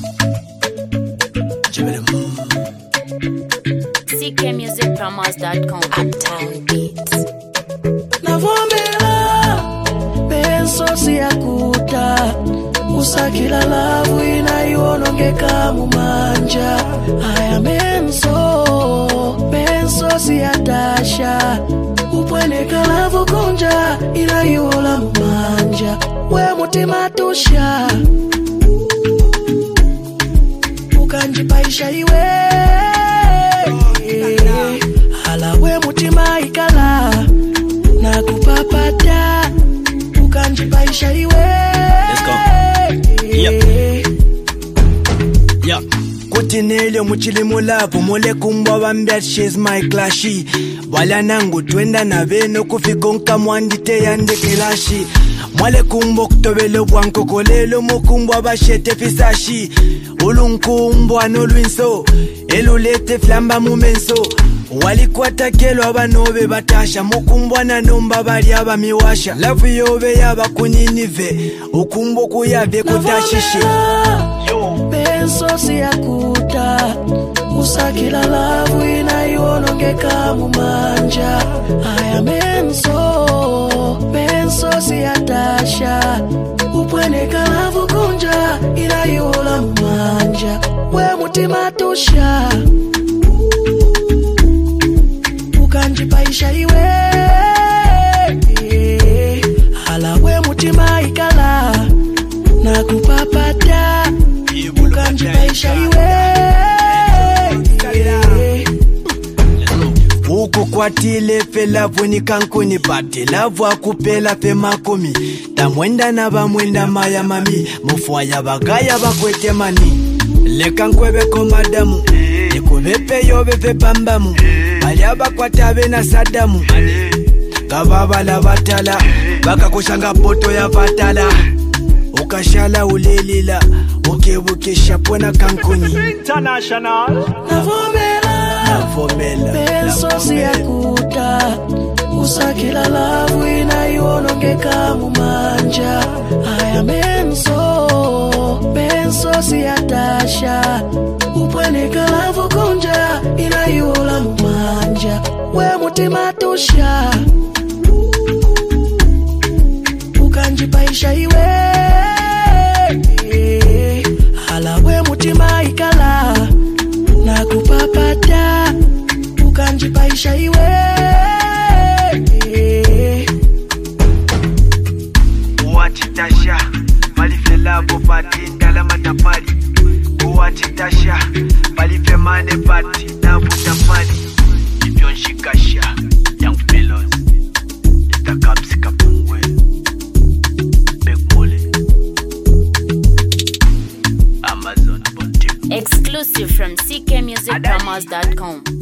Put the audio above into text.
CKmusicPromos.com. Uptown Beats. Navomela penso siyakuta usakila lavu inayonongeka mumanja aya penso siyatasha upweneka lavu kunja inayola mumanja we mutima tusha ukanjipaisha iwe hala we mutima ikala na kupapata ukanjipaisha iwe. Let's go. Yep. Kutinele muchili mulavu mule kumbwa wambia she's my clashy wala nangu twenda na beno kufiko nkamwandite yande kilashi mwale kumbo kutobelo bwanko kolelo mukumbwa bashete fisashi ulunkumbwa nolwinso elulete flamba mumenso walikwata kelo abanobe batasha mukumbwa na nomba bali abamiwasha lavu yobe yaba kuninive ukumbo kuyabye kutashishi penso siyakuta usakila lavu inayonongeka mumanja aya penso siyatasha upweneka lavu kunja inayola mumanja we mutima tusha ukanjipaisha iwe hala we mutima ikala na kupapata ukanjipaisha iwe uko kwatile fe lavu ni kankuni pati lavu akupela fe makomi tamwenda na bamwenda maya mami mufwaya bagaya bakwete mani leka nkwebeko madamu nikubepe yobe fe pambamu bali abakwata be na sadamu kababala batala bakakushanga poto ya batala ukashala ulelila ukebukesha pona kankuni international. Navomela penso siyakuta usakila lavu inayonongeka mumanja aya penso siyatasha upweneka lavu kunja inayola mumanja we mutima tusha ukanjipaisha iwe hala we mutima ikala na kupapata ukanjipaisha iwe uwachitasha malife labo pati ndala matapali uwachitasha malife mane pati nabu tapali ipyo nshikasha young fellows itakapsi kapungwe bekmole Amazon Exclusive from CKmusicPromos.com.